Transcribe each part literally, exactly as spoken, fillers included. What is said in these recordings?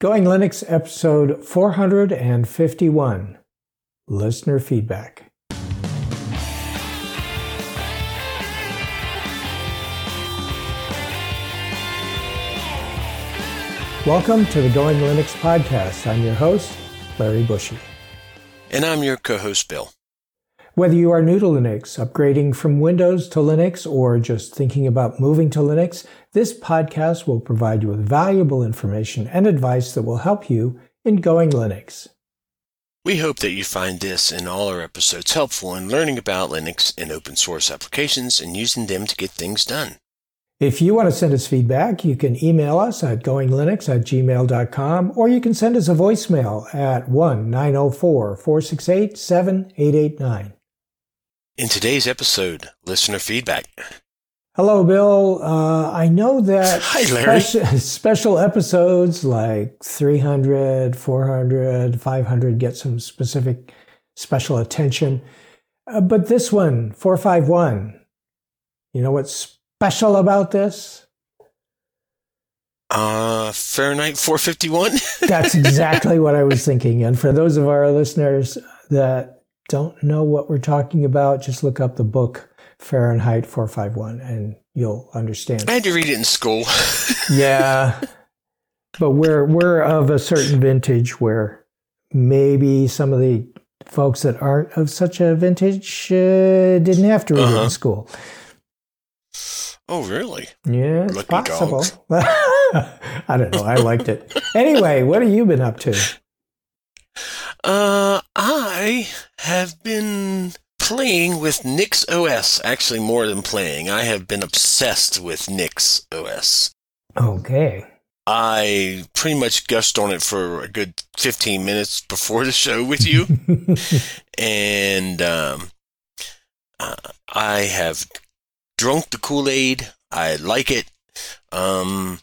Going Linux episode four hundred fifty-one, Listener Feedback. Welcome to the Going Linux podcast. I'm your host, Larry Bushy. And I'm your co-host, Bill. Whether you are new to Linux, upgrading from Windows to Linux, or just thinking about moving to Linux, this podcast will provide you with valuable information and advice that will help you in Going Linux. We hope that you find this and all our episodes helpful in learning about Linux and open source applications and using them to get things done. If you want to send us feedback, you can email us at goinglinux at gmail dot com, or you can send us a voicemail at one nine zero four, four six eight, seven eight eight nine. In today's episode, listener feedback. Hello, Bill. Uh, I know that Hi, Larry. Special, special episodes like three hundred, four hundred, five hundred get some specific special attention. Uh, but this one, four fifty-one, you know what's special about this? Uh, Fahrenheit four fifty-one? That's exactly what I was thinking. And for those of our listeners that don't know what we're talking about, just look up the book Fahrenheit four fifty-one and you'll understand. I had to read it in school. Yeah. But we're we're of a certain vintage where maybe some of the folks that aren't of such a vintage uh, didn't have to read uh-huh. it in school. Oh, really? Yeah, it's Lucky possible. I don't know. I liked it. Anyway, what have you been up to? Uh, I have been playing with NixOS. Actually, more than playing. I have been obsessed with NixOS. Okay. I pretty much gushed on it for a good fifteen minutes before the show with you. and um, uh, I have drunk the Kool-Aid. I like it. Um,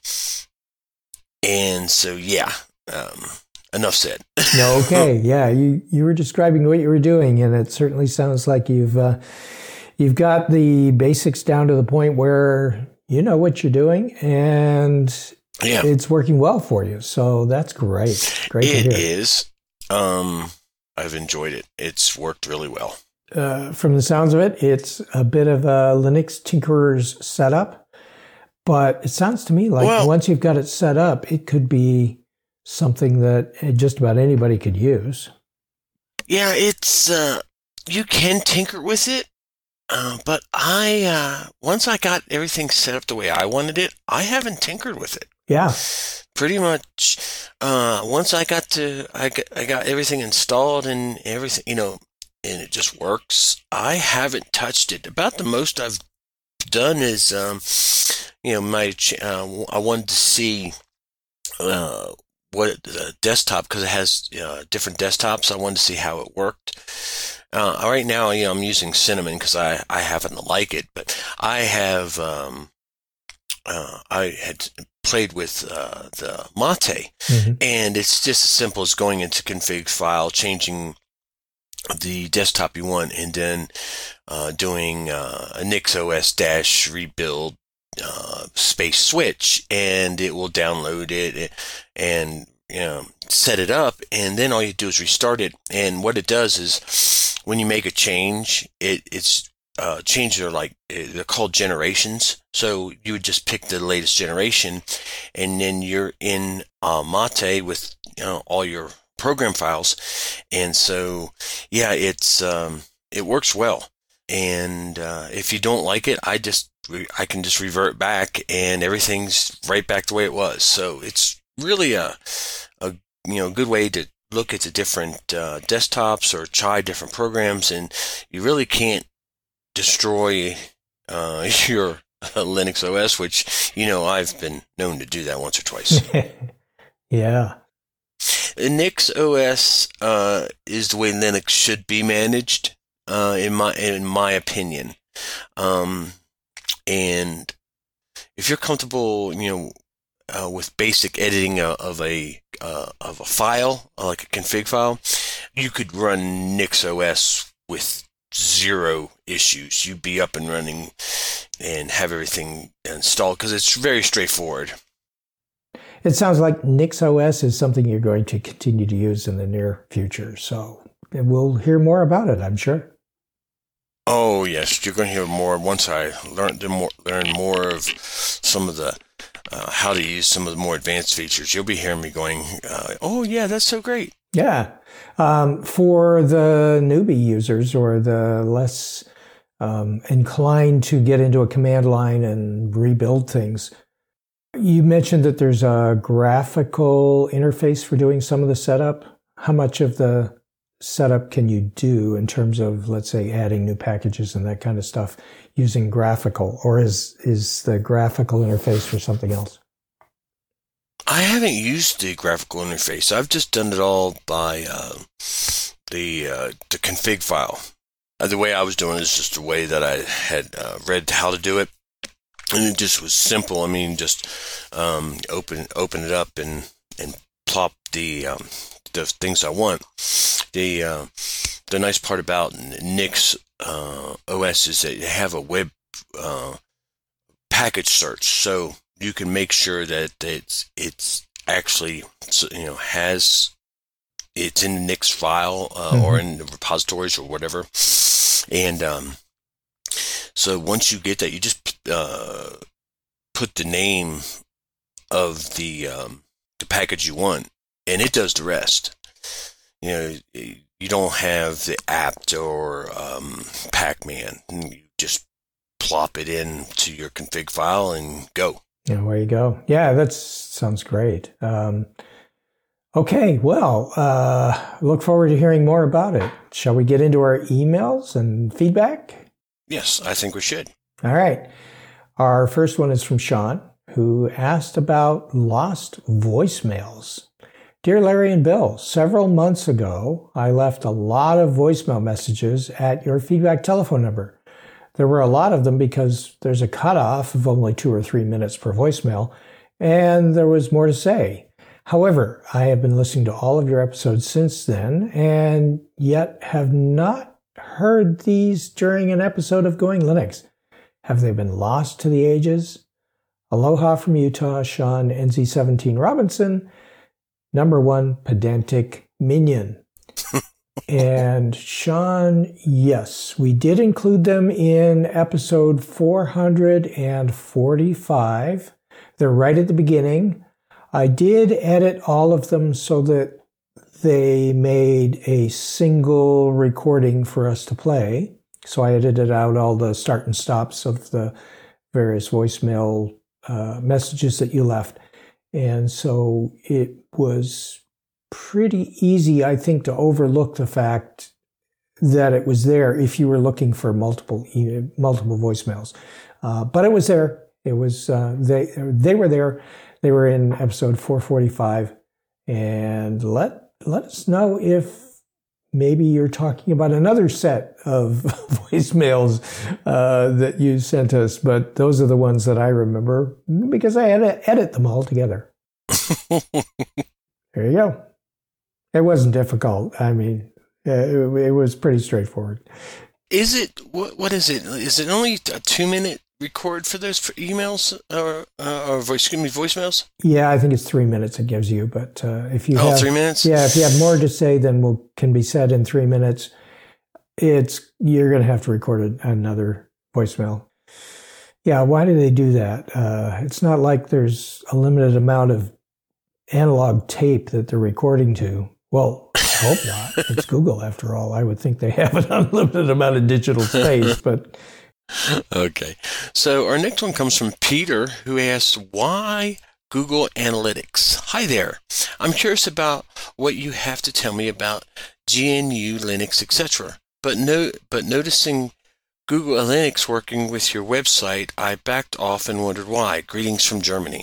and so, yeah. Um, enough said. Okay, yeah, you, you were describing what you were doing, and it certainly sounds like you've uh, you've got the basics down to the point where you know what you're doing, and yeah. it's working well for you. So that's great. Great it to hear. It is. Um, I've enjoyed it. It's worked really well. Uh, from the sounds of it, it's a bit of a Linux tinkerer's setup, but it sounds to me like well, once you've got it set up, it could be something that just about anybody could use. Yeah, it's, uh, you can tinker with it, uh, but I, uh, once I got everything set up the way I wanted it, I haven't tinkered with it. Yeah. Pretty much, uh, once I got to, I got, I got everything installed and everything, you know, and it just works, I haven't touched it. About the most I've done is, um, you know, my, uh, I wanted to see, uh, what the desktop, because it has uh, different desktops. I wanted to see how it worked. Uh, right now, you know, I'm using Cinnamon because I, I happen to like it, but I have um, uh, I had played with uh, the Mate, mm-hmm. and it's just as simple as going into config file, changing the desktop you want, and then uh, doing uh, a NixOS dash rebuild Uh, space switch, and it will download it and you know set it up, and then all you do is restart it. And what it does is when you make a change, it it's uh, changes are like they're called generations. So you would just pick the latest generation, and then you're in uh, Mate with you know all your program files, and so yeah, it's um, it works well. And uh, if you don't like it, I just I can just revert back, and everything's right back the way it was. So it's really a, a you know good way to look at the different uh, desktops or try different programs, and you really can't destroy uh, your uh, Linux O S, which you know I've been known to do that once or twice. Yeah. NixOS uh, is the way Linux should be managed, uh, in my in my opinion. Um, and if you're comfortable, you know, uh, with basic editing uh, of a uh, of a file, uh, like a config file, you could run NixOS with zero issues. You'd be up and running and have everything installed because it's very straightforward. It sounds like NixOS is something you're going to continue to use in the near future. So we'll hear more about it, I'm sure. Oh, yes. You're going to hear more once I learn, more, learn more of some of the, uh, how to use some of the more advanced features. You'll be hearing me going, uh, oh, yeah, that's so great. Yeah. Um, for the newbie users or the less um, inclined to get into a command line and rebuild things, you mentioned that there's a graphical interface for doing some of the setup. How much of the setup can you do in terms of, let's say, adding new packages and that kind of stuff using graphical, or is is the graphical interface for something else? I haven't used the graphical interface. I've just done it all by uh, the uh, the config file. Uh, the way I was doing it is just the way that I had uh, read how to do it, and it just was simple. I mean, just um, open open it up and and plop the um, the things I want. The uh, the nice part about Nix uh, O S is that you have a web uh, package search, so you can make sure that it's it's actually, you know, has it's in the Nix file uh, mm-hmm. or in the repositories or whatever, and um, so once you get that, you just uh, put the name of the um, the package you want, and it does the rest. You know, you don't have the apt or um, Pac-Man. You just plop it into your config file and go. Yeah, there you go. Yeah, that sounds great. Um, okay, well, uh, look forward to hearing more about it. Shall we get into our emails and feedback? Yes, I think we should. All right. Our first one is from Sean, who asked about lost voicemails. Dear Larry and Bill, several months ago, I left a lot of voicemail messages at your feedback telephone number. There were a lot of them because there's a cutoff of only two or three minutes per voicemail, and there was more to say. However, I have been listening to all of your episodes since then, and yet have not heard these during an episode of Going Linux. Have they been lost to the ages? Aloha from Utah, Sean N Z seventeen Robinson, number one pedantic minion. And Sean, yes, we did include them in episode four hundred forty-five. They're right at the beginning. I did edit all of them so that they made a single recording for us to play. So I edited out all the start and stops of the various voicemail uh, messages that you left. And so it was pretty easy, I think, to overlook the fact that it was there if you were looking for multiple multiple voicemails. Uh, but it was there. It was uh, they they were there. They were in episode four forty-five. And let let us know if maybe you're talking about another set of voicemails uh, that you sent us. But those are the ones that I remember because I had to edit them all together. There you go. It wasn't difficult. I mean, it, it was pretty straightforward. Is it, what, what is it? Is it only a two minute record for those for emails or, uh, or voice, excuse me, voicemails? Yeah, I think it's three minutes it gives you. But uh, if you oh, have, three minutes? Yeah, if you have more to say than will, can be said in three minutes, it's, you're going to have to record another voicemail. Yeah, why do they do that? Uh, it's not like there's a limited amount of analog tape that they're recording to. Well, I hope not. It's Google, after all. I would think they have an unlimited amount of digital space, but... Okay. So our next one comes from Peter, who asks, why Google Analytics? Hi there. I'm curious about what you have to tell me about G N U, Linux, et cetera. But no, but noticing Google Analytics working with your website, I backed off and wondered why. Greetings from Germany.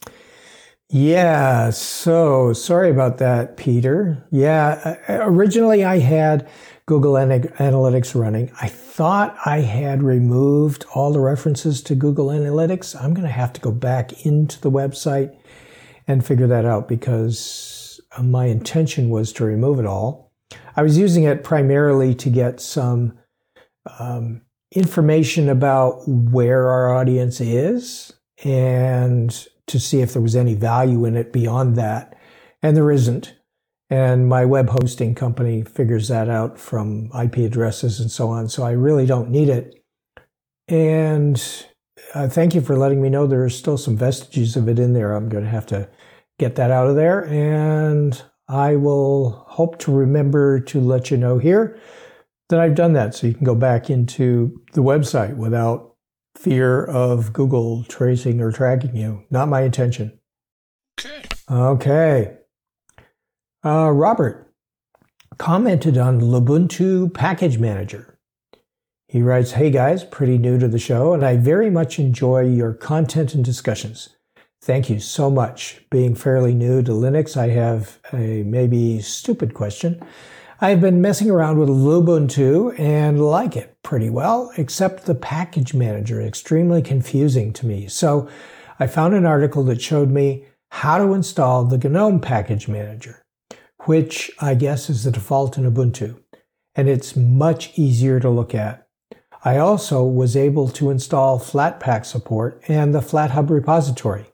Yeah, so sorry about that, Peter. Yeah, originally I had Google Analytics running. I thought I had removed all the references to Google Analytics. I'm going to have to go back into the website and figure that out because my intention was to remove it all. I was using it primarily to get some um, information about where our audience is and to see if there was any value in it beyond that. And there isn't. And my web hosting company figures that out from I P addresses and so on. So I really don't need it. And uh, thank you for letting me know there are still some vestiges of it in there. I'm going to have to get that out of there. And I will hope to remember to let you know here that I've done that, so you can go back into the website without fear of Google tracing or tracking you. Not my intention. Okay. Okay. Uh, Robert commented on Lubuntu Package Manager. He writes, "Hey guys, pretty new to the show, and I very much enjoy your content and discussions. Thank you so much. Being fairly new to Linux, I have a maybe stupid question. I've been messing around with Lubuntu and like it pretty well, except the package manager is extremely confusing to me. So I found an article that showed me how to install the GNOME package manager, which I guess is the default in Ubuntu, and it's much easier to look at. I also was able to install Flatpak support and the FlatHub repository.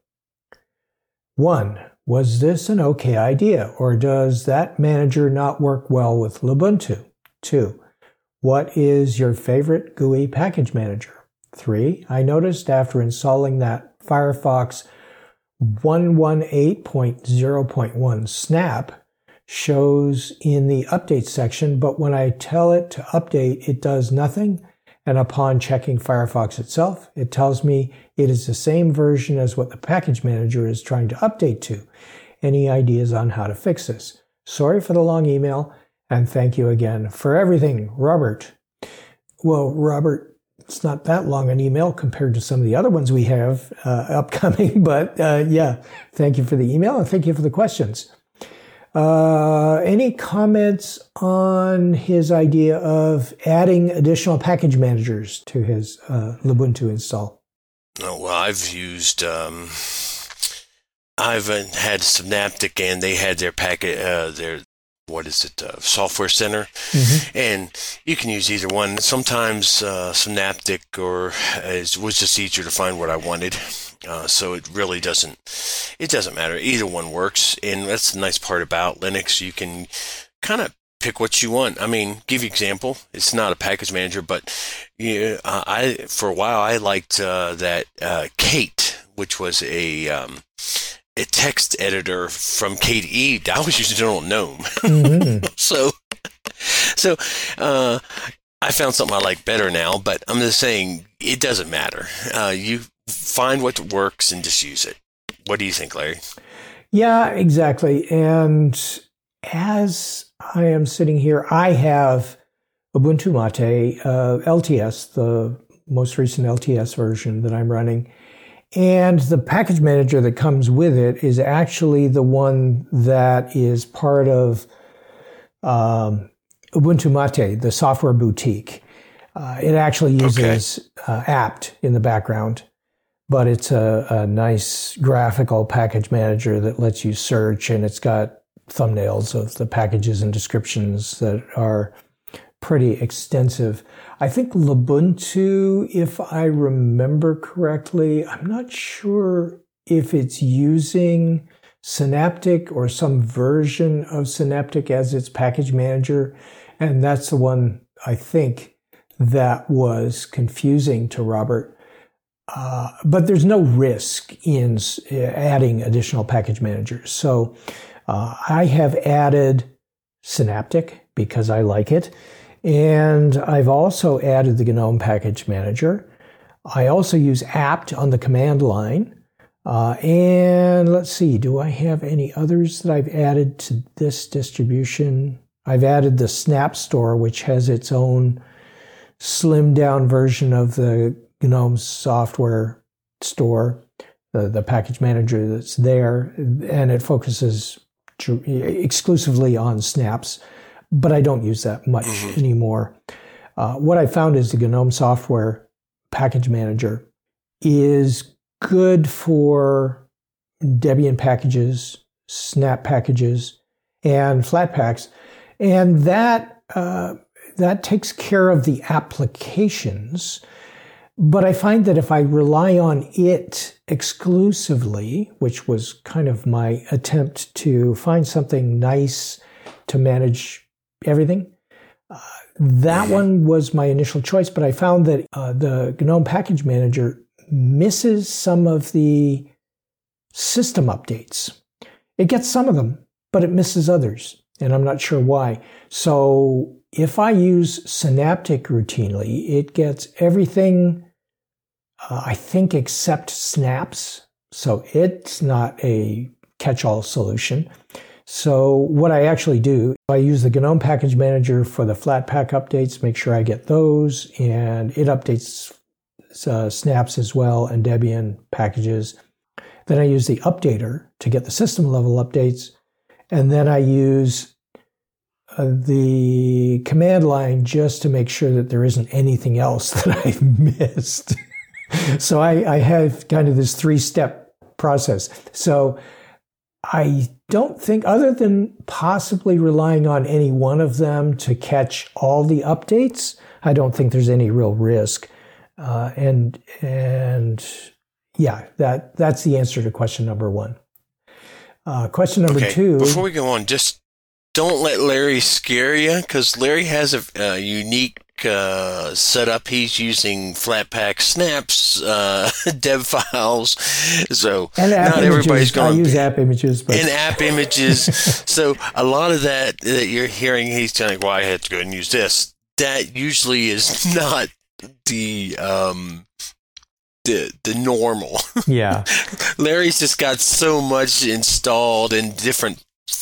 One, was this an okay idea, or does that manager not work well with Lubuntu? Two, what is your favorite G U I package manager? Three, I noticed after installing that Firefox one eighteen point zero point one snap shows in the update section, but when I tell it to update, it does nothing. And upon checking Firefox itself, it tells me it is the same version as what the package manager is trying to update to. Any ideas on how to fix this? Sorry for the long email, and thank you again for everything, Robert." Well, Robert, it's not that long an email compared to some of the other ones we have uh, upcoming, but uh, yeah, thank you for the email and thank you for the questions. Uh, any comments on his idea of adding additional package managers to his uh, Lubuntu install? Oh, well, I've used, um, I've had Synaptic, and they had their packet, uh, their, what is it, uh, Software Center, mm-hmm. and you can use either one. Sometimes uh, Synaptic or it was just easier to find what I wanted. Uh, so it really doesn't, it doesn't matter. Either one works. And that's the nice part about Linux. You can kind of pick what you want. I mean, give you an example. It's not a package manager, but yeah, uh, I, for a while, I liked uh, that uh, Kate, which was a, um, a text editor from K D E. I was using it on GNOME. Mm-hmm. so, so, uh, I found something I like better now, but I'm just saying it doesn't matter. Uh, you find what works and just use it. What do you think, Larry? Yeah, exactly. And as I am sitting here, I have Ubuntu Mate uh, L T S, the most recent L T S version that I'm running. And the package manager that comes with it is actually the one that is part of um, Ubuntu Mate, the software boutique. Uh, it actually uses okay. uh, apt in the background, but it's a, a nice graphical package manager that lets you search, and it's got thumbnails of the packages and descriptions that are pretty extensive. I think Lubuntu, if I remember correctly, I'm not sure if it's using Synaptic or some version of Synaptic as its package manager, and that's the one I think that was confusing to Robert. Uh, but there's no risk in adding additional package managers. So uh, I have added Synaptic because I like it. And I've also added the GNOME package manager. I also use apt on the command line. Uh, and let's see, do I have any others that I've added to this distribution? I've added the Snap Store, which has its own slimmed down version of the GNOME software store, the, the package manager that's there, and it focuses tr- exclusively on snaps, but I don't use that much mm-hmm. anymore. Uh, what I found is the GNOME software package manager is good for Debian packages, snap packages, and Flatpaks, and that uh, that takes care of the applications. But I find that if I rely on it exclusively, which was kind of my attempt to find something nice to manage everything. Uh, that one was my initial choice, but I found that uh, the GNOME Package Manager misses some of the system updates. It gets some of them, but it misses others, and I'm not sure why. So if I use Synaptic routinely, it gets everything, uh, I think, except snaps. So it's not a catch-all solution. So what I actually do, I use the GNOME Package Manager for the Flatpak updates, make sure I get those, and it updates uh, snaps as well and Debian packages. Then I use the updater to get the system level updates, and then I use uh, the command line just to make sure that there isn't anything else that I've missed. So I, I have kind of this three-step process. So I don't think, other than possibly relying on any one of them to catch all the updates, I don't think there's any real risk. Uh, and and yeah, that that's the answer to question number one. Uh, question number okay, two. Before we go on, just don't let Larry scare you, because Larry has a, a unique uh, setup. He's using Flatpak snaps, uh, dev files, so and app not images. everybody's going I use app images, but and app images. So a lot of that that you're hearing, he's telling, "Well, I had to go and use this." That usually is not the um, the the normal. Yeah, Larry's just got so much installed in different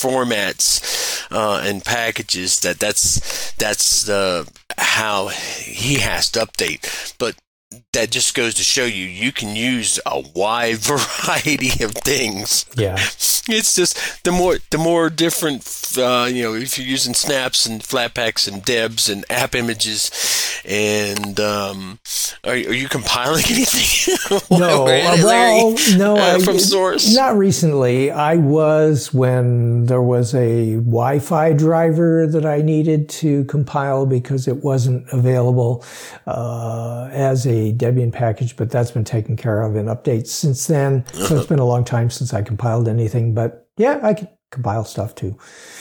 formats uh, and packages that that's that's uh, how he has to update. But that just goes to show you you can use a wide variety of things. Yeah, it's just the more the more different. Uh, you know, if you're using snaps and Flatpaks and debs and app images, and um, are, are you compiling anything? No, Larry, well, no, uh, I, from source. Not recently. I was when there was a Wi-Fi driver that I needed to compile because it wasn't available uh, as a Debian package, but that's been taken care of in updates since then. So it's been a long time since I compiled anything, but yeah, I can compile stuff too.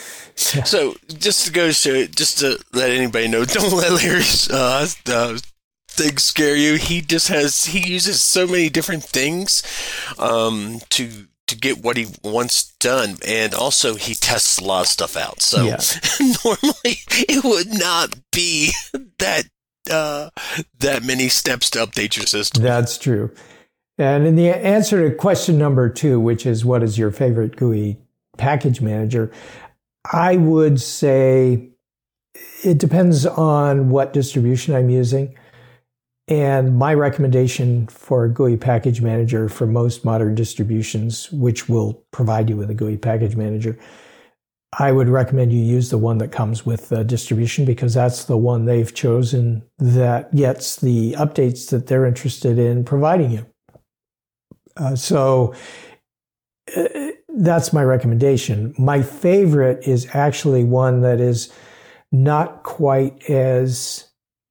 So just to go show, just to let anybody know, don't let Larry's uh, uh, things scare you. He just has he uses so many different things um, to to get what he wants done, and also he tests a lot of stuff out. So yeah. Normally it would not be that uh, that many steps to update your system. That's true. And in the answer to question number two, which is what is your favorite G U I package manager, I would say it depends on what distribution I'm using. And my recommendation for a G U I package manager for most modern distributions, which will provide you with a G U I package manager, I would recommend you use the one that comes with the distribution, because that's the one they've chosen that gets the updates that they're interested in providing you. Uh, so uh, that's my recommendation. My favorite is actually one that is not quite as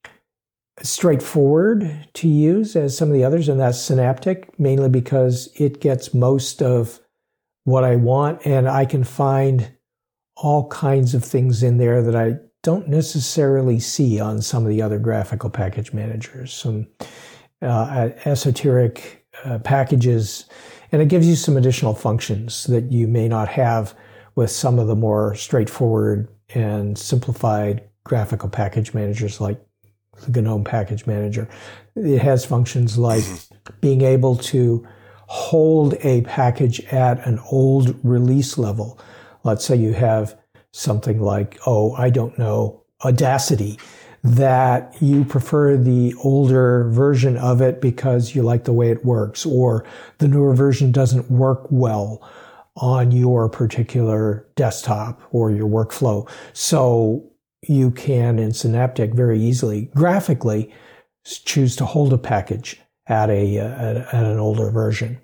straightforward to use as some of the others, and that's Synaptic, mainly because it gets most of what I want, and I can find all kinds of things in there that I don't necessarily see on some of the other graphical package managers. Some uh, esoteric uh, packages, and it gives you some additional functions that you may not have with some of the more straightforward and simplified graphical package managers like the GNOME Package Manager. It has functions like being able to hold a package at an old release level. Let's say you have something like, oh, I don't know, Audacity, that you prefer the older version of it because you like the way it works, or the newer version doesn't work well on your particular desktop or your workflow. So you can, in Synaptic, very easily, graphically, choose to hold a package at a at, at an older version.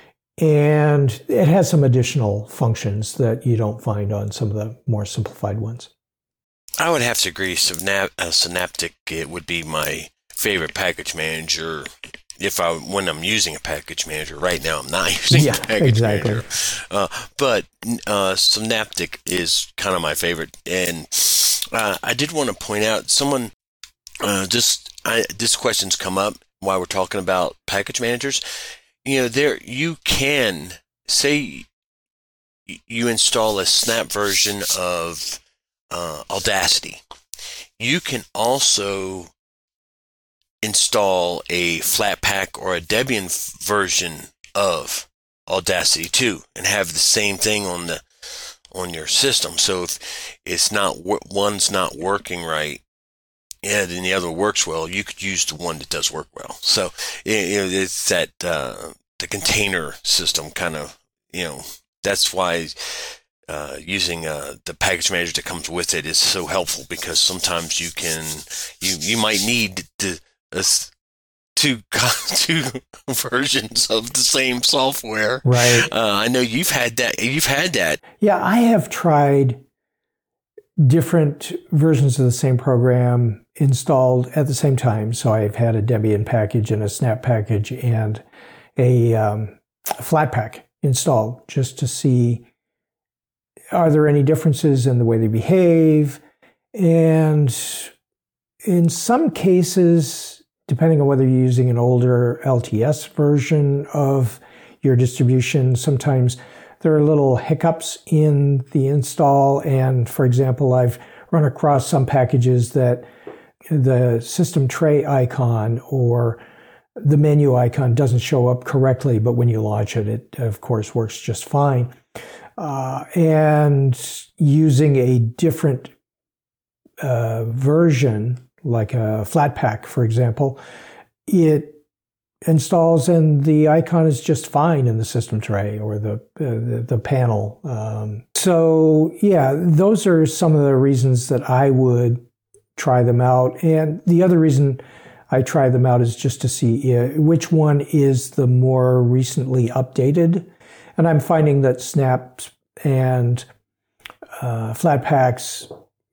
And it has some additional functions that you don't find on some of the more simplified ones. I would have to agree. Synap- uh, Synaptic, it would be my favorite package manager if I when I'm using a package manager. Right now, I'm not using Yeah, a package exactly. manager. Uh, but uh, Synaptic is kind of my favorite, and uh, I did want to point out someone uh, just I, this question's come up while we're talking about package managers. You know, there you can say you install a Snap version of uh, Audacity. You can also install a Flatpak or a Debian version of Audacity too, and have the same thing on the on your system. So if it's not one's not working right, and then the other works well, you could use the one that does work well. So you know, it's that uh, the container system kind of, you know, that's why uh, using uh, the package manager that comes with it is so helpful, because sometimes you can you you might need to uh, two two versions of the same software. Right. Uh, I know you've had that. You've had that. Yeah, I have tried different versions of the same program installed at the same time. So I've had a Debian package and a Snap package and a, um, a Flatpak installed, just to see, are there any differences in the way they behave? And in some cases, depending on whether you're using an older L T S version of your distribution, sometimes there are little hiccups in the install. And for example, I've run across some packages that the system tray icon or the menu icon doesn't show up correctly, but when you launch it, it of course works just fine. Uh, and using a different uh, version, like a Flatpak, for example, it installs and the icon is just fine in the system tray or the uh, the, the panel. Um, so yeah, those are some of the reasons that I would try them out. And the other reason I try them out is just to see uh, which one is the more recently updated. And I'm finding that Snaps and uh, Flatpaks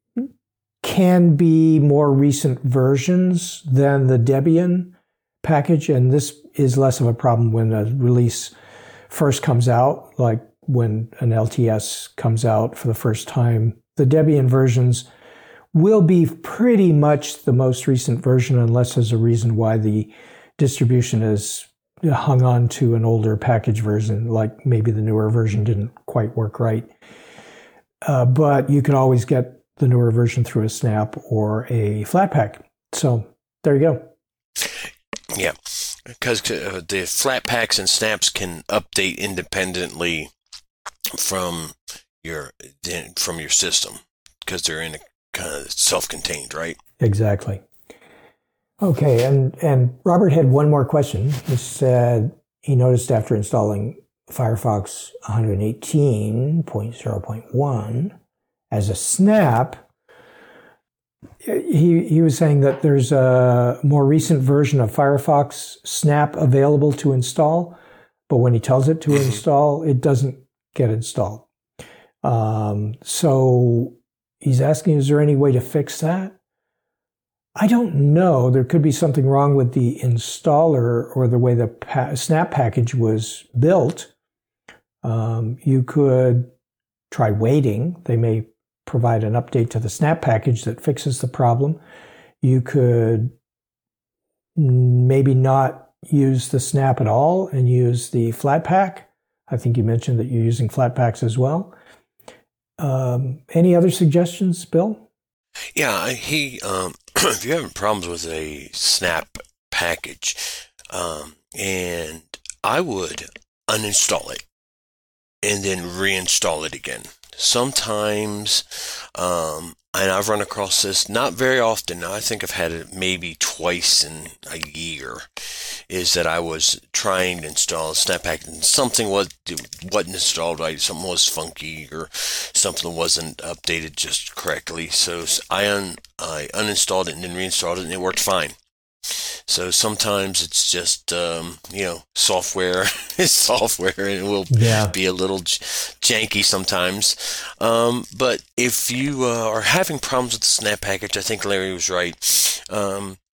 can be more recent versions than the Debian package, and this is less of a problem when a release first comes out, like when an L T S comes out for the first time. The Debian versions will be pretty much the most recent version, unless there's a reason why the distribution is hung on to an older package version, like maybe the newer version didn't quite work right. Uh, but you can always get the newer version through a Snap or a Flatpak. So there you go. Yeah, because uh, the Flatpaks and Snaps can update independently from your from your system, because they're in a kind of self-contained, right? Exactly. Okay, and, and Robert had one more question. He said he noticed after installing Firefox one eighteen point zero point one as a Snap, he, he was saying that there's a more recent version of Firefox Snap available to install, but when he tells it to install, it doesn't get installed. Um, so he's asking, is there any way to fix that? I don't know. There could be something wrong with the installer or the way the pa- Snap package was built. Um, you could try waiting. They may provide an update to the Snap package that fixes the problem. You could maybe not use the Snap at all and use the Flatpak. I think you mentioned that you're using Flatpaks as well. Um, any other suggestions, Bill? Yeah, he. Um, if you're having problems with a Snap package, um, and I would uninstall it and then reinstall it again. Sometimes, um, and I've run across this not very often. I think I've had it maybe twice in a year. Is that I was trying to install a Snap package and something was wasn't installed right, something was funky or something wasn't updated just correctly. So I un I uninstalled it and then reinstalled it, and it worked fine. So sometimes it's just um, you know software is software, and it will yeah. be a little j- janky sometimes. Um, but if you uh, are having problems with the Snap package, I think Larry was right. Um,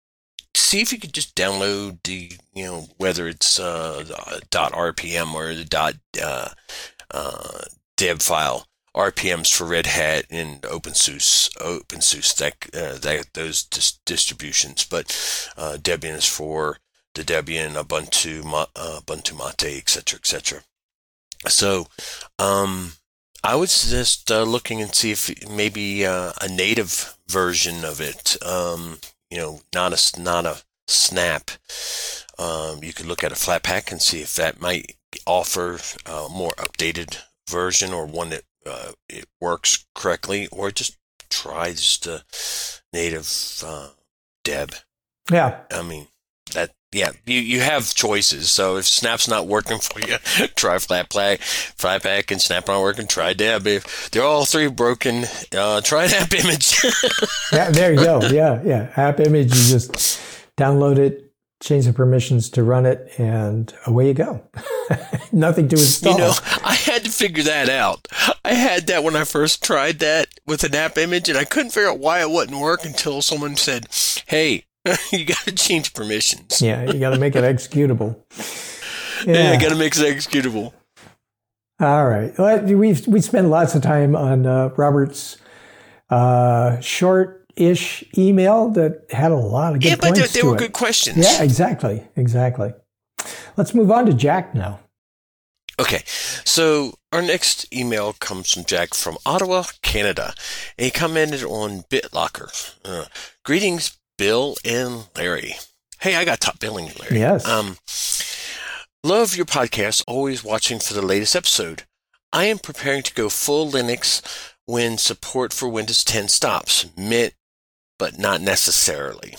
see if you could just download the, you know, whether it's uh, the .rpm or the dot, uh, uh, .deb file, R P Ms for Red Hat and OpenSUSE, OpenSUSE that uh, that those dis- distributions, but uh, Debian is for the Debian, Ubuntu, uh, Ubuntu Mate, et cetera, et cetera. So, um, I would suggest uh, looking and see if maybe uh, a native version of it, um, you know, not a not a snap. Um, you could look at a Flatpak and see if that might offer a more updated version or one that uh, it works correctly, or just try just a native uh, Deb. Yeah, I mean that. Yeah, you, you have choices. So if Snap's not working for you, try Flatpak, Flatpak, and Snap not working, try Deb. If they're all three broken, uh, try an app image. yeah, there you go. Yeah, yeah. App image, you just download it, change the permissions to run it, and away you go. Nothing to install. You know, I had to figure that out. I had that when I first tried that with an app image, and I couldn't figure out why it wouldn't work until someone said, hey, you got to change permissions. Yeah, you got to make it executable. Yeah, yeah you got to make it executable. All right. Well, we we spent lots of time on uh, Robert's uh, short-ish email that had a lot of good yeah, points but they, they to were it. good questions. Yeah, exactly, exactly. Let's move on to Jack now. Okay, so our next email comes from Jack from Ottawa, Canada, and he commented on BitLocker. Uh, Greetings, Bill and Larry. Hey, I got top billing, Larry. Yes. Um, love your podcast, always watching for the latest episode. I am preparing to go full Linux when support for Windows ten stops. Mint, but not necessarily.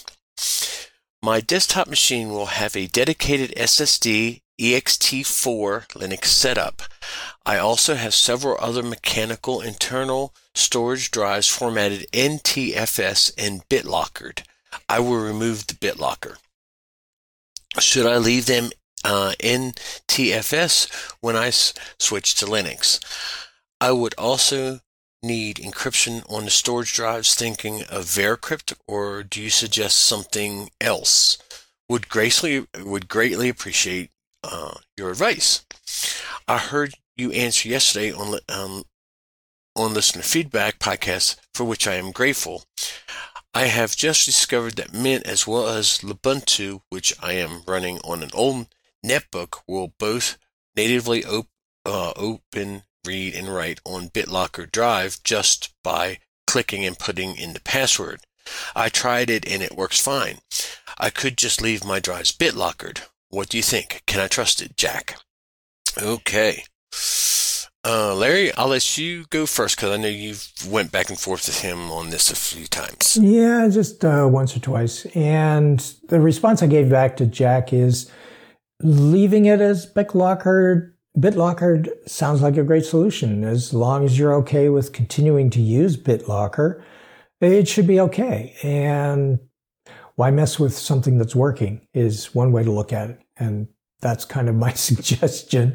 My desktop machine will have a dedicated S S D E X T four Linux setup. I also have several other mechanical internal storage drives formatted N T F S and BitLockered. I will remove the BitLocker. Should I leave them uh, N T F S when I s- switch to Linux? I would also need encryption on the storage drives, thinking of Veracrypt, or do you suggest something else? Would greatly would greatly appreciate uh, your advice. I heard you answer yesterday on um, on listener feedback podcast, for which I am grateful. I have just discovered that Mint as well as Lubuntu, which I am running on an old netbook, will both natively op- uh, open, read, and write on BitLocker Drive just by clicking and putting in the password. I tried it and it works fine. I could just leave my drives BitLockered. What do you think? Can I trust it, Jack? Okay. Uh, Larry, I'll let you go first because I know you've went back and forth with him on this a few times. Yeah, just uh, once or twice. And the response I gave back to Jack is leaving it as BitLocker. BitLocker sounds like a great solution. As long as you're okay with continuing to use BitLocker, it should be okay. And why mess with something that's working is one way to look at it. And that's kind of my suggestion.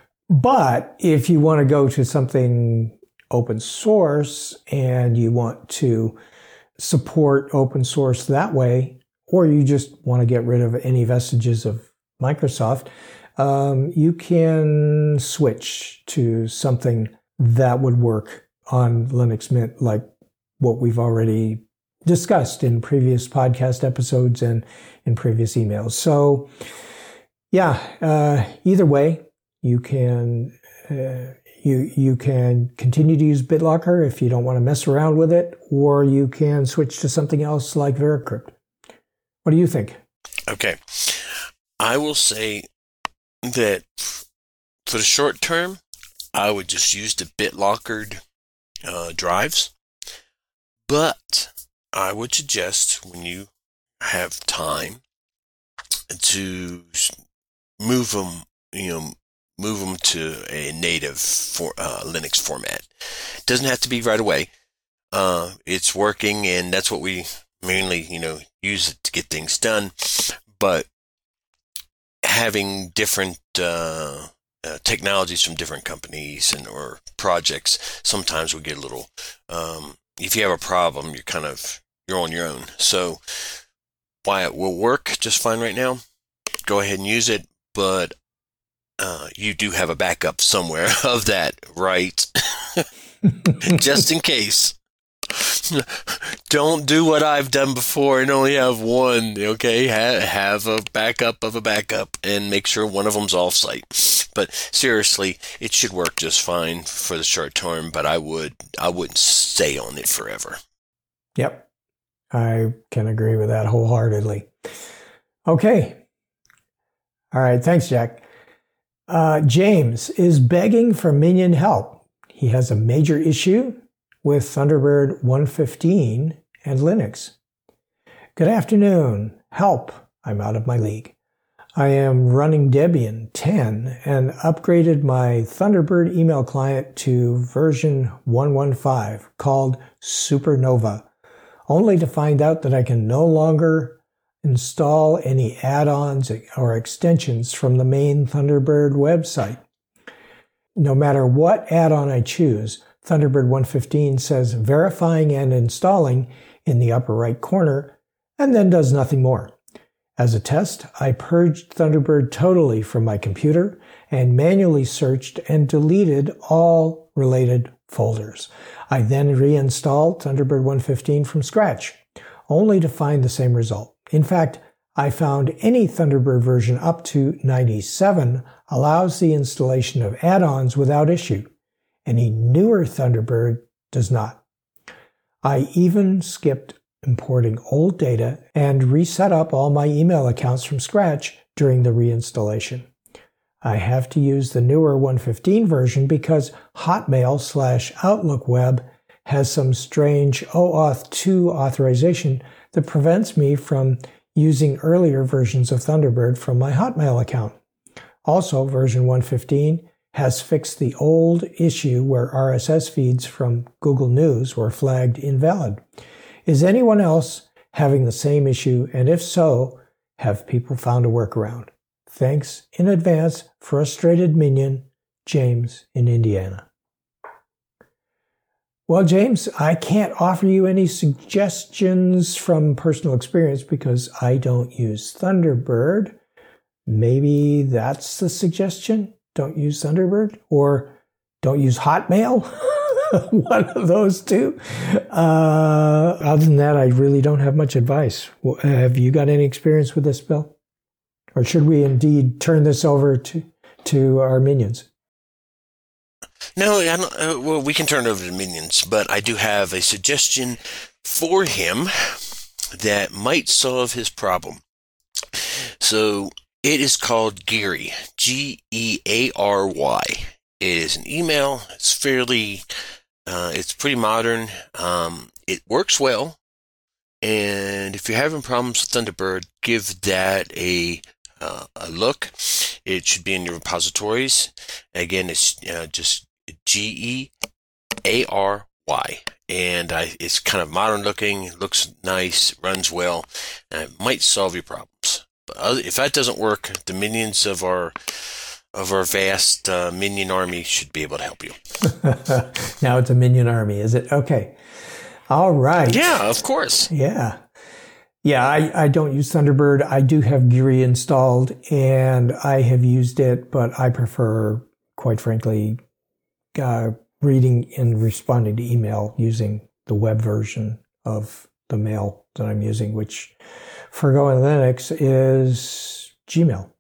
But if you want to go to something open source and you want to support open source that way, or you just want to get rid of any vestiges of Microsoft, um, you can switch to something that would work on Linux Mint, like what we've already discussed in previous podcast episodes and in previous emails. So, yeah, uh, either way, you can uh, you you can continue to use BitLocker if you don't want to mess around with it, or you can switch to something else like Veracrypt. What do you think? Okay, I will say that for the short term, I would just use the BitLockered uh, drives, but I would suggest when you have time to move them, you know. move them to a native for, uh, Linux format. It doesn't have to be right away. Uh, it's working, and that's what we mainly, you know, use it to get things done. But having different uh, uh, technologies from different companies and or projects, sometimes we get a little. Um, if you have a problem, you're kind of you're on your own. So why it will work just fine right now, go ahead and use it. But uh, you do have a backup somewhere of that, right? Just in case. Don't do what I've done before and only have one, okay? Ha- have a backup of a backup and make sure one of them's off-site. But seriously, it should work just fine for the short term, but I would, I wouldn't stay on it forever. Yep. I can agree with that wholeheartedly. Okay. All right. Thanks, Jack. Uh, James is begging for minion help. He has a major issue with Thunderbird one fifteen and Linux. Good afternoon. Help. I'm out of my league. I am running Debian ten and upgraded my Thunderbird email client to version one fifteen called Supernova, only to find out that I can no longer install any add-ons or extensions from the main Thunderbird website. No matter what add-on I choose, Thunderbird one fifteen says verifying and installing in the upper right corner and then does nothing more. As a test, I purged Thunderbird totally from my computer and manually searched and deleted all related folders. I then reinstalled Thunderbird one fifteen from scratch, only to find the same result. In fact, I found any Thunderbird version up to ninety-seven allows the installation of add-ons without issue. Any newer Thunderbird does not. I even skipped importing old data and reset up all my email accounts from scratch during the reinstallation. I have to use the newer one fifteen version because Hotmail slash Outlook Web has some strange O auth two authorization that prevents me from using earlier versions of Thunderbird from my Hotmail account. Also, version one fifteen has fixed the old issue where R S S feeds from Google News were flagged invalid. Is anyone else having the same issue? And if so, have people found a workaround? Thanks in advance, frustrated minion, James in Indiana. Well, James, I can't offer you any suggestions from personal experience because I don't use Thunderbird. Maybe that's the suggestion? Don't use Thunderbird? Or don't use Hotmail? One of those two. Uh, other than that, I really don't have much advice. Have you got any experience with this, Bill? Or should we indeed turn this over to, to our minions? No, I don't, uh, well, we can turn it over to minions, but I do have a suggestion for him that might solve his problem. So it is called Geary, G E A R Y. It is an email. It's fairly, uh, it's pretty modern. Um, it works well. And if you're having problems with Thunderbird, give that a uh, a look. It should be in your repositories. Again, it's uh, just G E A R Y. And I, it's kind of modern looking, looks nice, runs well, and it might solve your problems. But other, if that doesn't work, the minions of our of our vast uh, minion army should be able to help you. Now it's a minion army, is it? Okay. All right. Yeah, of course. Yeah. Yeah, I, I don't use Thunderbird. I do have Geary installed, and I have used it, but I prefer, quite frankly, uh, reading and responding to email using the web version of the mail that I'm using, which for Go and Linux is Gmail.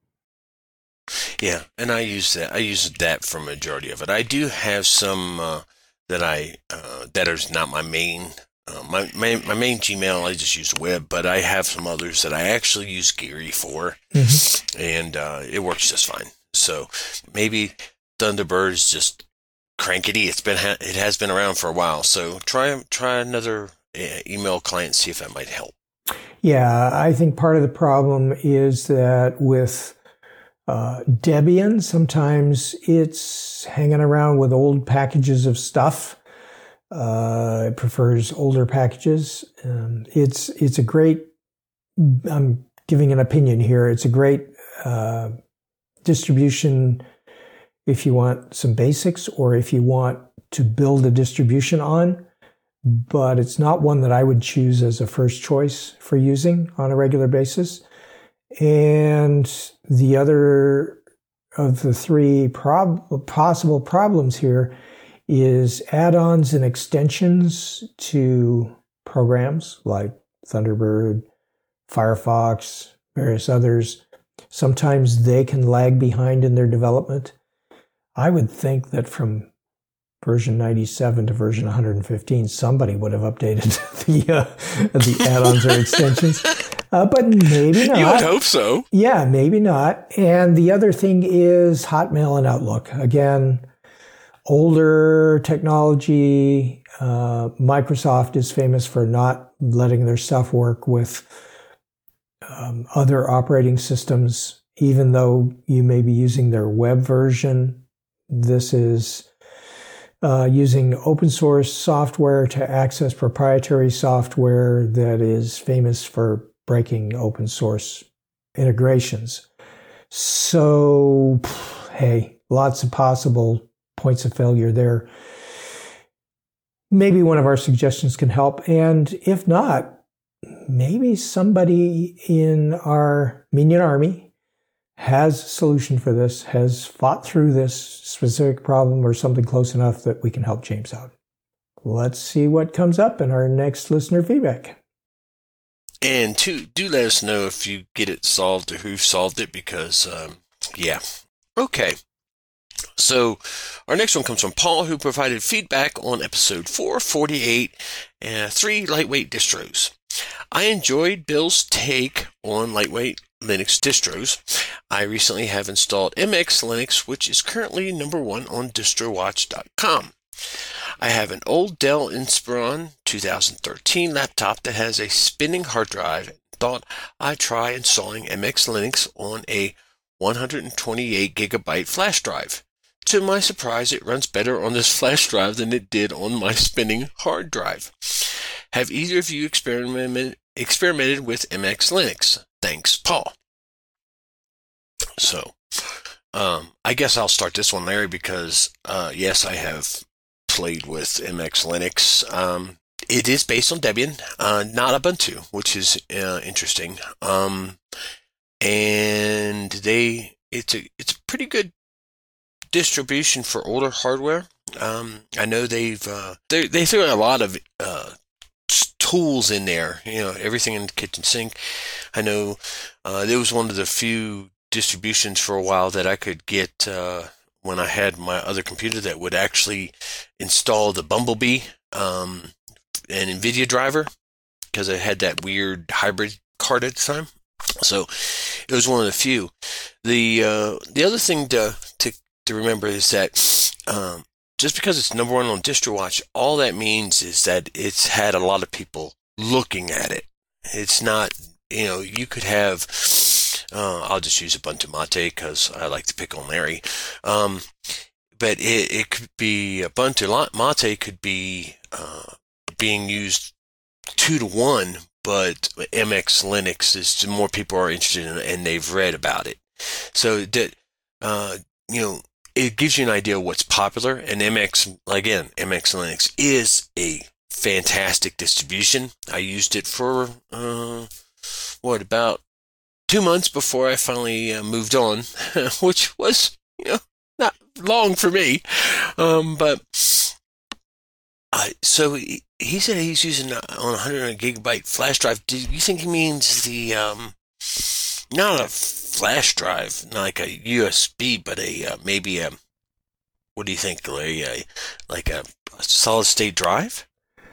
Yeah, and I use that. I use that for majority of it. I do have some uh, that I uh, that is not my main. Uh, my, my my main Gmail, I just use the web, but I have some others that I actually use Geary for, mm-hmm. and uh, it works just fine. So maybe Thunderbird is just crankety. It's been it has been around for a while, so try try another uh, email client, see if that might help. Yeah, I think part of the problem is that with uh, Debian, sometimes it's hanging around with old packages of stuff. Uh, it prefers older packages. Um, it's it's a great. I'm giving an opinion here. It's a great uh, distribution if you want some basics, or if you want to build a distribution on. but it's not one that I would choose as a first choice for using on a regular basis. And the other of the three prob- possible problems here is add-ons and extensions to programs like Thunderbird, Firefox, various others. Sometimes they can lag behind in their development. I would think that from version ninety-seven to version one hundred fifteen, somebody would have updated the uh, the add-ons or extensions. Uh, but maybe not. You would hope so. Yeah, maybe not. And the other thing is Hotmail and Outlook. Again, older technology. Uh, Microsoft is famous for not letting their stuff work with um, other operating systems, even though you may be using their web version. This is uh, using open source software to access proprietary software that is famous for breaking open source integrations. So, hey, lots of possible points of failure there. Maybe one of our suggestions can help. And if not, maybe somebody in our Minion army has a solution for this, has fought through this specific problem or something close enough that we can help James out. Let's see what comes up in our next listener feedback. And two, do let us know if you get it solved or who solved it, because, um, yeah. Okay. So our next one comes from Paul, who provided feedback on episode four forty-eight, uh, three lightweight distros. I enjoyed Bill's take on lightweight Linux distros. I recently have installed M X Linux, which is currently number one on distrowatch dot com. I have an old Dell Inspiron two thousand thirteen laptop that has a spinning hard drive, and thought I'd try installing M X Linux on a one hundred twenty-eight gigabyte flash drive. To my surprise, it runs better on this flash drive than it did on my spinning hard drive. Have either of you experimented, experimented with M X Linux? Thanks, Paul. So, um, I guess I'll start this one, Larry, because, uh, yes, I have played with M X Linux. Um, it is based on Debian, uh, not Ubuntu, which is uh, interesting. Um, and they, it's a, it's a pretty good distribution for older hardware. Um, I know they've, uh, they, they threw a lot of, uh, tools in there, you know, everything in the kitchen sink. I know, uh, there was one of the few distributions for a while that I could get, uh, when I had my other computer that would actually install the Bumblebee, um, an NVIDIA driver, because I had that weird hybrid card at the time. So it was one of the few. The, uh, the other thing to, to, to remember is that, um, just because it's number one on DistroWatch, all that means is that it's had a lot of people looking at it. It's not, you know, you could have, uh, I'll just use Ubuntu Mate because I like to pick on Larry. Um, but it, it could be, Ubuntu Mate could be uh, being used two to one, but M X Linux is, more people are interested in it and they've read about it. So that, uh, you know, it gives you an idea of what's popular, and M X, again, M X Linux is a fantastic distribution. I used it for, uh, what, about two months before I finally uh, moved on, which was, you know, not long for me. Um, but, uh, so he, he said he's using uh, on a one hundred gigabyte flash drive. Do you think he means the, um, not a flash drive, not like a U S B, but a uh, maybe a, what do you think, Larry? A, like a, a solid state drive?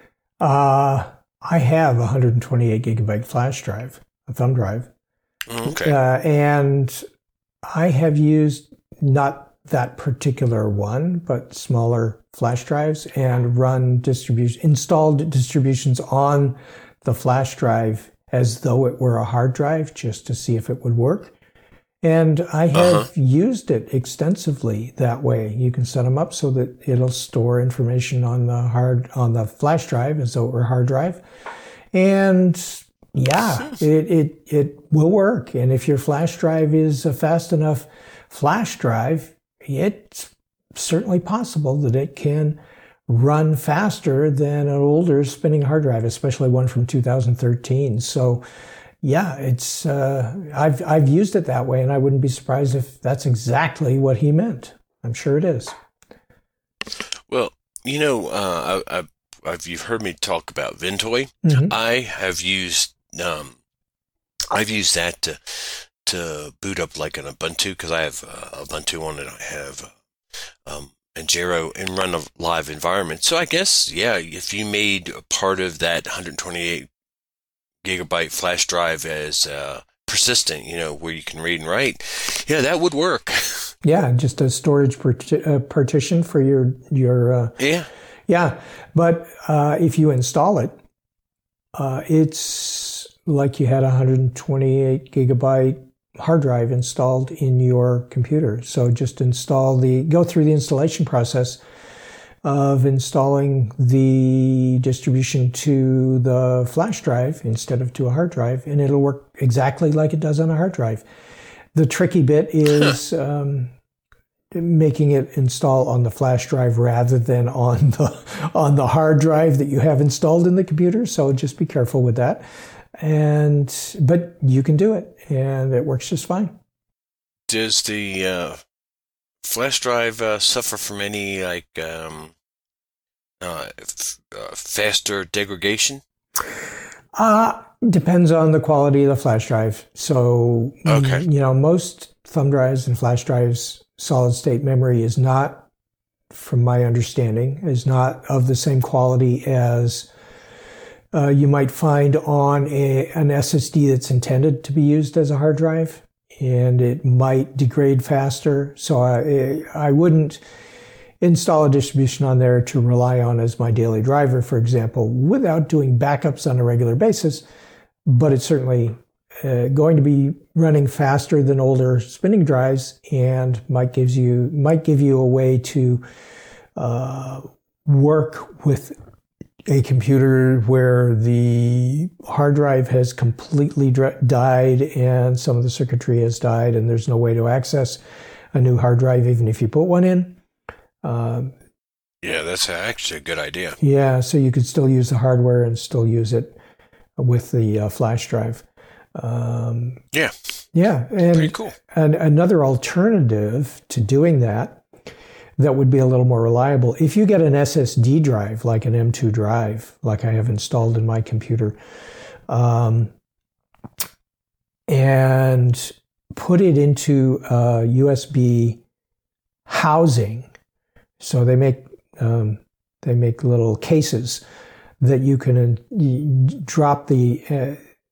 Uh, I have a one hundred twenty-eight gigabyte flash drive, a thumb drive. Okay. Uh, and I have used not that particular one, but smaller flash drives, and run distribution, installed distributions on the flash drive as though it were a hard drive, just to see if it would work. And I have uh-huh. used it extensively that way. You can set them up so that it'll store information on the hard on the flash drive as though it were a hard drive. And yeah, it, it, it will work. And if your flash drive is a fast enough flash drive, it's certainly possible that it can run faster than an older spinning hard drive, especially one from two thousand thirteen. So yeah, it's uh, I've I've used it that way, and I wouldn't be surprised if that's exactly what he meant. I'm sure it is. Well, you know, uh, I, I, I've you've heard me talk about Ventoy. Mm-hmm. I have used um, I've used that to to boot up like an Ubuntu, because I have uh, Ubuntu on it. I have uh, um, Manjaro and run a live environment. So I guess yeah, if you made a part of that one hundred twenty-eight gigabyte flash drive as uh, persistent, you know, where you can read and write, yeah, that would work. Yeah, just a storage part- uh, partition for your your. Uh, yeah, yeah, but uh, if you install it, uh, it's like you had a one hundred twenty-eight gigabyte hard drive installed in your computer. So just install the go through the installation process of installing the distribution to the flash drive instead of to a hard drive, and it'll work exactly like it does on a hard drive. The tricky bit is um, making it install on the flash drive rather than on the on the hard drive that you have installed in the computer. So just be careful with that. And but you can do it, and it works just fine. Does the uh, flash drive uh, suffer from any like um, uh, f- uh, faster degradation? Uh, depends on the quality of the flash drive. So, okay. you know, most thumb drives and flash drives, solid state memory is not, from my understanding, is not of the same quality as uh, you might find on a, an S S D that's intended to be used as a hard drive, and it might degrade faster. So I, I wouldn't install a distribution on there to rely on as my daily driver, for example, without doing backups on a regular basis. But it's certainly uh, going to be running faster than older spinning drives, and might gives you might give you a way to uh, work with a computer where the hard drive has completely dr- died and some of the circuitry has died, and there's no way to access a new hard drive even if you put one in. Um, yeah, that's actually a good idea. Yeah, so you could still use the hardware and still use it with the uh, flash drive. Um, yeah. Yeah. And, pretty cool. And another alternative to doing that, that would be a little more reliable, if you get an S S D drive, like an M two drive, like I have installed in my computer, um, and put it into a U S B housing. So they make um, they make little cases that you can uh, drop the uh,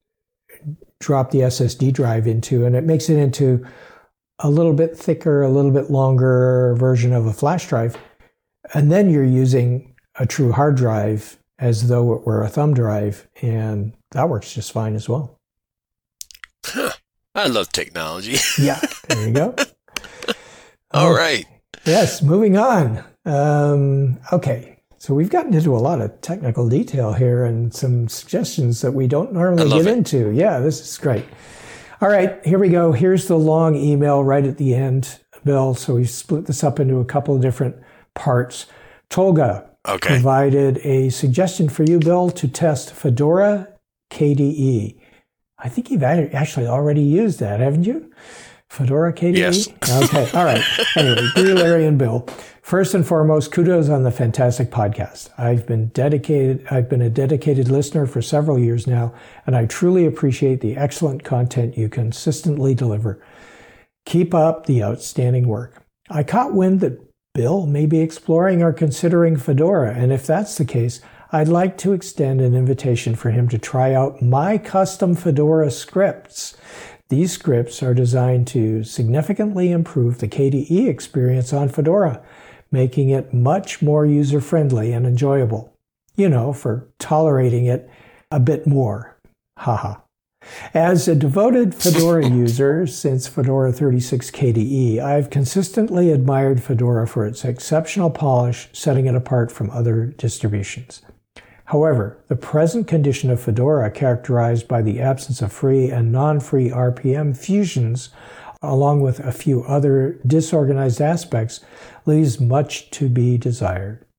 drop the S S D drive into, and it makes it into a little bit thicker, a little bit longer version of a flash drive. And then you're using a true hard drive as though it were a thumb drive, and that works just fine as well. Huh. I love technology. Yeah, there you go. All oh, right. Yes, moving on. Um, okay, so we've gotten into a lot of technical detail here and some suggestions that we don't normally get it. into. Yeah, this is great. All right, here we go. Here's the long email right at the end, Bill. So we split this up into a couple of different parts. Tolga okay. provided a suggestion for you, Bill, to test Fedora K D E. I think you've actually already used that, haven't you? Fedora K D E? Yes. Okay, all right. Anyway, dear Larry and Bill, first and foremost, kudos on the fantastic podcast. I've been dedicated, I've been a dedicated listener for several years now, and I truly appreciate the excellent content you consistently deliver. Keep up the outstanding work. I caught wind that Bill may be exploring or considering Fedora, and if that's the case, I'd like to extend an invitation for him to try out my custom Fedora scripts. These scripts are designed to significantly improve the K D E experience on Fedora, making it much more user-friendly and enjoyable. You know, for tolerating it a bit more. Haha. As a devoted Fedora user since Fedora thirty-six K D E, I've consistently admired Fedora for its exceptional polish, setting it apart from other distributions. However, the present condition of Fedora, characterized by the absence of free and non-free R P M fusions, along with a few other disorganized aspects, leaves much to be desired.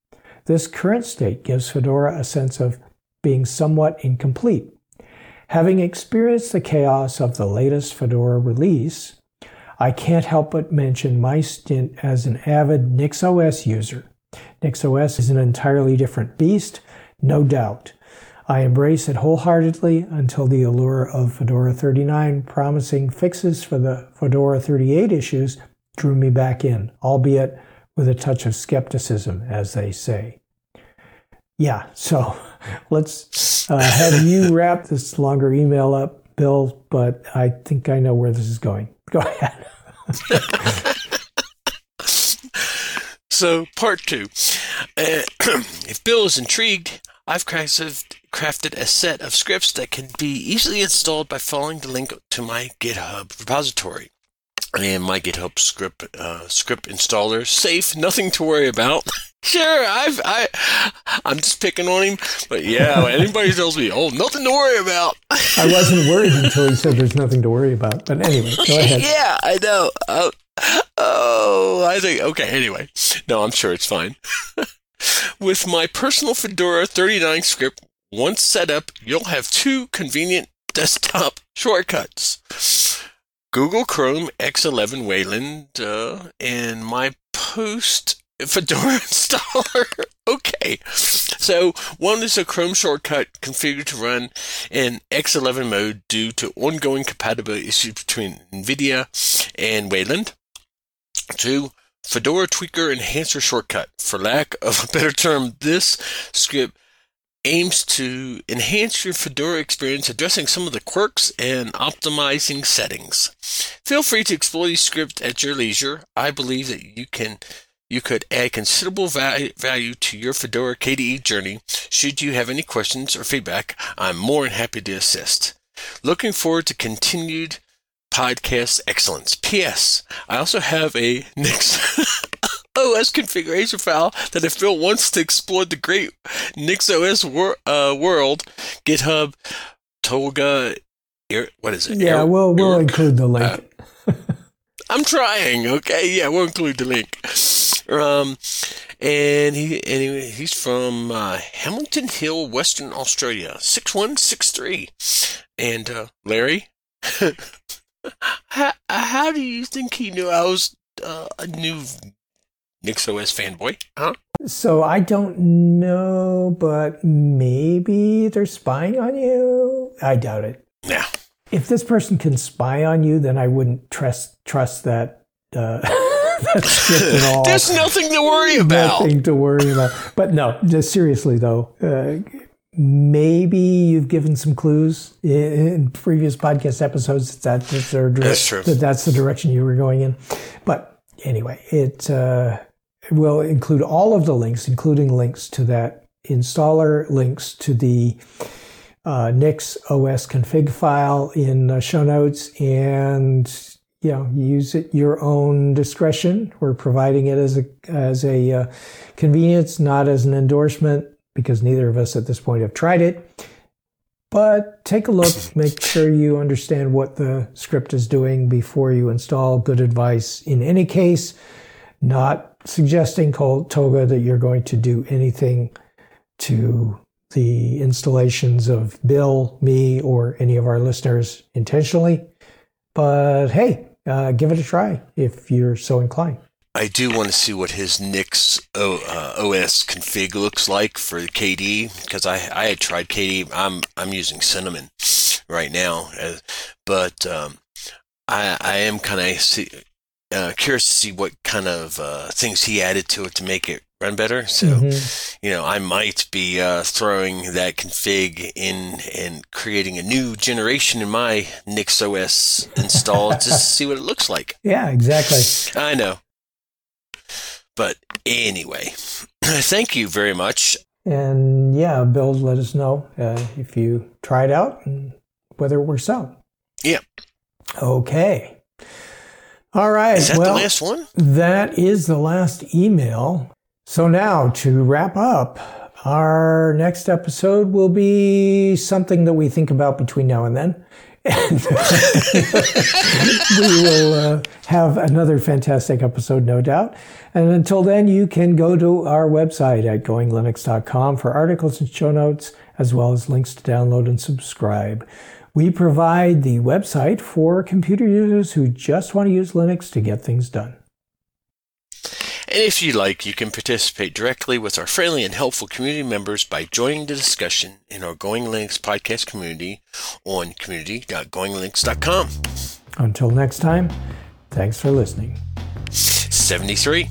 This current state gives Fedora a sense of being somewhat incomplete. Having experienced the chaos of the latest Fedora release, I can't help but mention my stint as an avid NixOS user. NixOS is an entirely different beast, no doubt. I embrace it wholeheartedly until the allure of Fedora thirty-nine promising fixes for the Fedora thirty-eight issues drew me back in, albeit with a touch of skepticism, as they say. Yeah, so let's uh, have you wrap this longer email up, Bill, but I think I know where this is going. Go ahead. So, part two. Uh, if Bill is intrigued, I've crafted, crafted a set of scripts that can be easily installed by following the link to my GitHub repository. And my GitHub script uh, script installer, safe, nothing to worry about. Sure, I've I I'm just picking on him, but yeah, when anybody tells me, "Oh, nothing to worry about," I wasn't worried until he said there's nothing to worry about. But anyway, go ahead. Yeah, I know. Oh, oh, I think okay. Anyway, no, I'm sure it's fine. With my personal Fedora thirty-nine script, once set up, you'll have two convenient desktop shortcuts. Google Chrome X eleven Wayland uh, and my post Fedora installer. Okay, so one is a Chrome shortcut configured to run in X eleven mode due to ongoing compatibility issues between NVIDIA and Wayland. Two, Fedora Tweaker Enhancer shortcut. For lack of a better term, this script aims to enhance your Fedora experience, addressing some of the quirks and optimizing settings. Feel free to explore these scripts at your leisure. I believe that you can, you could add considerable value, value to your Fedora K D E journey. Should you have any questions or feedback, I'm more than happy to assist. Looking forward to continued podcast excellence. P S. I also have a Nix O S configuration file that if Bill wants to explore the great NixOS wor- uh, world, GitHub, Toga, Air, what is it? Yeah, Air, we'll we'll Air, include the link. Uh, I'm trying. Okay, yeah, we'll include the link. Um, and he anyway, he's from uh, Hamilton Hill, Western Australia, six one six three. And uh, Larry, how, how do you think he knew I was uh, a new NixOS fanboy, huh? So I don't know, but maybe they're spying on you. I doubt it. Yeah. If this person can spy on you, then I wouldn't trust trust that uh, that script at all. There's nothing to worry about. Nothing to worry about. But no, just seriously though, uh, maybe you've given some clues in, in previous podcast episodes that that's, their direct, that's true. that that's the direction you were going in. But anyway, it. Uh, We'll include all of the links, including links to that installer, links to the uh, NixOS config file in the show notes, and you know, use it your own discretion. We're providing it as a as a uh, convenience, not as an endorsement, because neither of us at this point have tried it. But take a look, make sure you understand what the script is doing before you install. Good advice in any case. Not suggesting, Toga, that you're going to do anything to the installations of Bill, me, or any of our listeners intentionally. But hey, uh, give it a try if you're so inclined. I do want to see what his Nix o, uh, O S config looks like for K D, because I I had tried K D. I'm I'm using Cinnamon right now, uh, but um, I I am kind of see. Uh, curious to see what kind of uh, things he added to it to make it run better. So, mm-hmm. you know, I might be uh, throwing that config in and creating a new generation in my NixOS install just to see what it looks like. Yeah, exactly. I know. But anyway, thank you very much. And yeah, Bill, let us know uh, if you try it out and whether it works out. Yeah. Okay. All right. Is that well, the last one? That is the last email. So now to wrap up, our next episode will be something that we think about between now and then. And we will uh, have another fantastic episode, no doubt. And until then, you can go to our website at going linux dot com for articles and show notes, as well as links to download and subscribe. We provide the website for computer users who just want to use Linux to get things done. And if you like, you can participate directly with our friendly and helpful community members by joining the discussion in our Going Linux podcast community on community dot going linux dot com. Until next time, thanks for listening. seventy-three.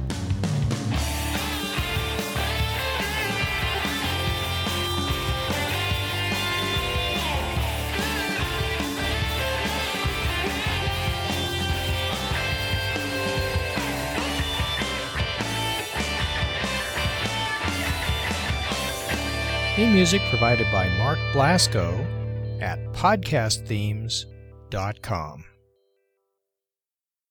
Theme music provided by Mark Blasco at podcast themes dot com.